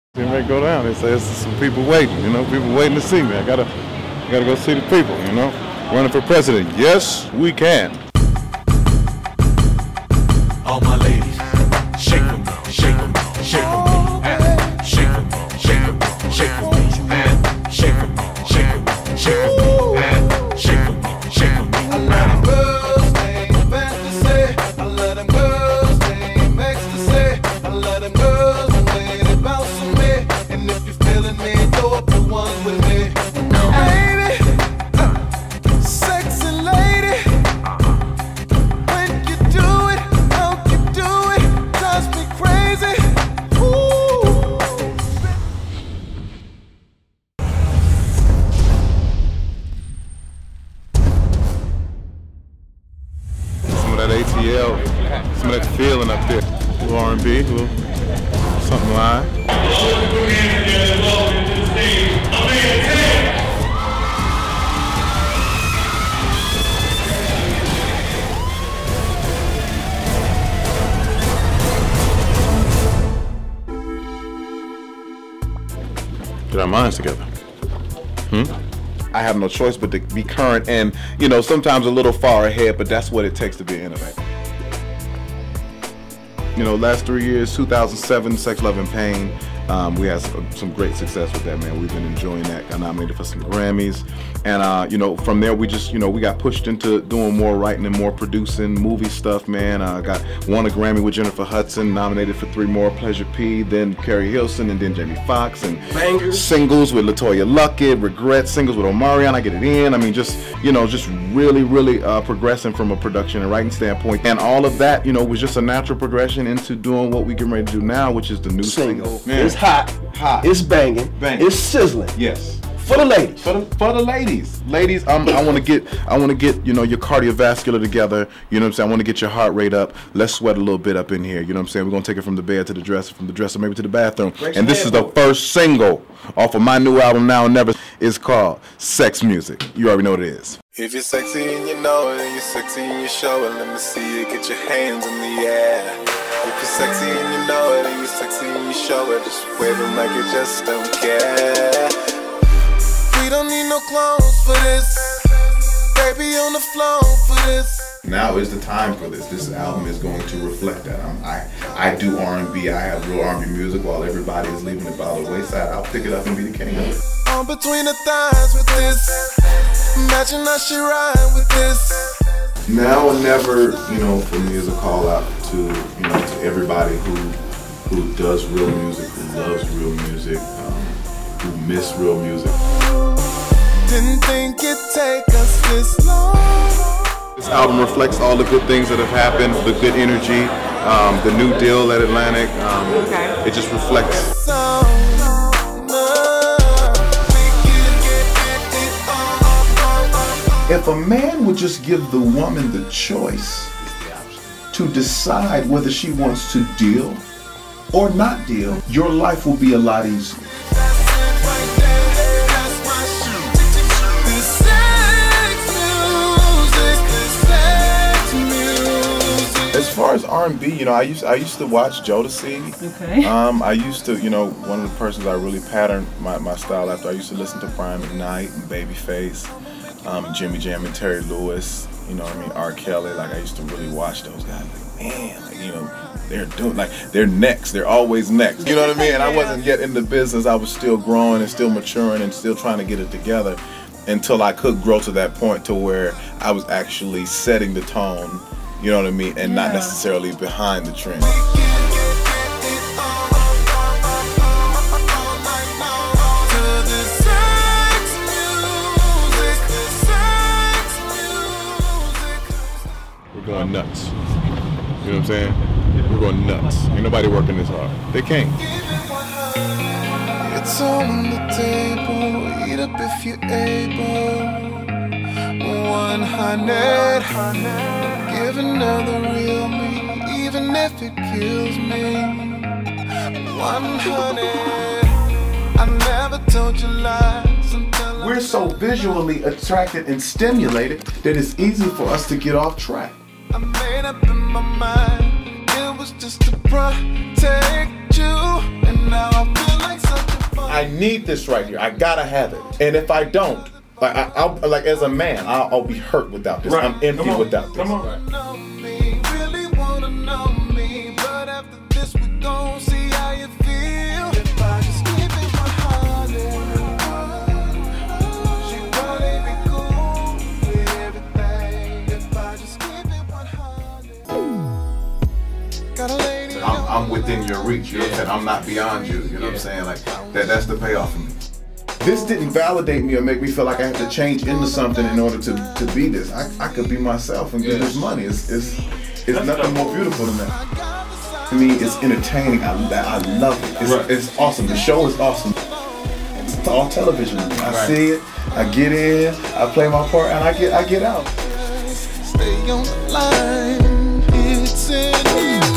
They may go down. They say there's some people waiting, people waiting to see me. I gotta go see the people, Running for president. Yes, we can. All my ladies, shake them, shake them, shake them, and shake them, shake them, shake them, and shake them, shake them, shake them, and shake them, shake them. I let them girls stay fantasy. I let them girls stay ecstasy. I let them girls the way they bounce on me. And if you're feeling me, throw up the ones with me. Baby, sexy lady, when you do it, how you do it, drives me crazy. Ooh. Some of that ATL, some of that feeling up there. A little R&B, a little something live. Get our minds together. I have no choice but to be current and, sometimes a little far ahead, but that's what it takes to be innovative. Last 3 years, 2007, Sex, Love, and Pain, we had some great success with that, man. We've been enjoying that. Got nominated for some Grammys. And, from there, we just, we got pushed into doing more writing and more producing movie stuff, man. Won a Grammy with Jennifer Hudson, nominated for 3 more, Pleasure P, then Carrie Hilson, and then Jamie Foxx. And Bangers. Singles with LaToya Luckett, Regret, singles with Omarion, I Get It In. I mean, just really, really progressing from a production and writing standpoint. And all of that, was just a natural progression into doing what we getting ready to do now, which is the new single. Man. It's hot. It's banging. It's sizzling. Yes. For the ladies. For the ladies. Ladies, I want to get your cardiovascular together. You know what I'm saying? I want to get your heart rate up. Let's sweat a little bit up in here. You know what I'm saying? We're going to take it from the bed to the dresser, from the dresser maybe to the bathroom. And this is the first single off of my new album, Now and Never. It's called Sex Music. You already know what it is. If you're sexy and you know it, and you're sexy and you show it, let me see you get your hands in the air. If you're sexy and you know it, and you're sexy and you show it, just wave them like you just don't care. We don't need no clones for this, baby on the floor for this. Now is the time for this. This album is going to reflect that. I do R&B. I have real R&B music while everybody is leaving it by the wayside. I'll pick it up and be the king of it. On between the thighs with this, imagine how she ride with this. Now and Never, for me is a call out to, to everybody who does real music, who loves real music, who miss real music. Didn't think it'd take us this long. This album reflects all the good things that have happened, the good energy, the new deal at Atlantic. It just reflects. If a man would just give the woman the choice to decide whether she wants to deal or not deal, your life will be a lot easier. As far as R&B, I used to watch Jodeci. Okay. I used to, one of the persons I really patterned my style after. I used to listen to Brian McKnight and Babyface, Jimmy Jam and Terry Lewis. R. Kelly. I used to really watch those guys. Man, they're doing they're next. They're always next. You know what I mean? And I wasn't yet in the business. I was still growing and still maturing and still trying to get it together until I could grow to that point to where I was actually setting the tone. You know what I mean? And not necessarily behind the trend. We're going nuts. You know what I'm saying? We're going nuts. Ain't nobody working this hard. They can't. It's on the table. Eat up if you're able. 100. Give another real me, even if it kills me. 100. I never told you lies until We're so visually attracted and stimulated that it's easy for us to get off track. I made up in my mind, it was just to protect you, and now I feel like I need this right here. I gotta have it. And if I don't, like I'll like as a man, I'll be hurt without this. Right. I'm empty without this. Come on. Know me, really wanna know me, but after this we gon' see how you feel. If I just keep it 100, she probably be cool with everything. If I just keep it 100, got a lady. I'm within your reach. You know what I'm saying? I'm not beyond you. You know what I'm saying? Like that's the payoff for me. This didn't validate me or make me feel like I had to change into something in order to be this. I could be myself and get this money. It's nothing more beautiful than that. To me, it's entertaining. I love it. It's awesome. The show is awesome. It's all television. I see it. I get in. I play my part, and I get out. Stay on the line. It's in here.